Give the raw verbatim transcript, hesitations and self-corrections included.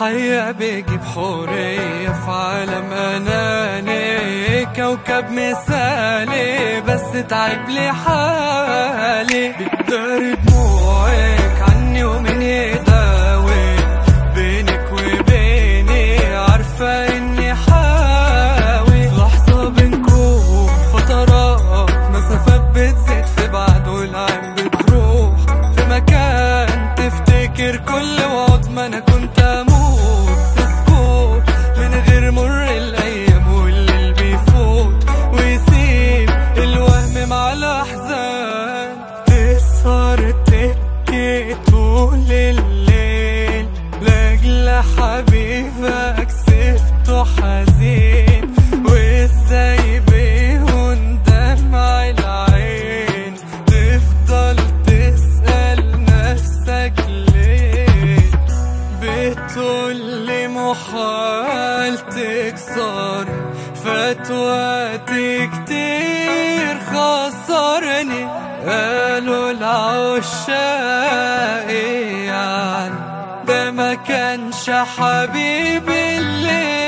الحياة بيجيب حورية في عالم أناني، كوكب مثالي بس تعب لي حالي. بتداري دموعك عني ومن يداوي بينك وبيني، عارفة إني حاوي. في لحظة بنكون فترات مسافات بتزيد في بعد، والعين بتروح في مكان تفتكر كل وعد. ما أنا كنت أموت في سكوت من غير مر الأيام، والليل بيفوت ويسيب الوهم مع الأحزان. تسهر تبكي طول الليل لأجل حبيبك سبته حزين، وإزاي بيهون دمع العين. تفضل تسأل نفسك ليه، بتقولي محال تكسر فات وقت كتير خسرني. قالوا العشاق يعني ده ما كانش حبيبي اللي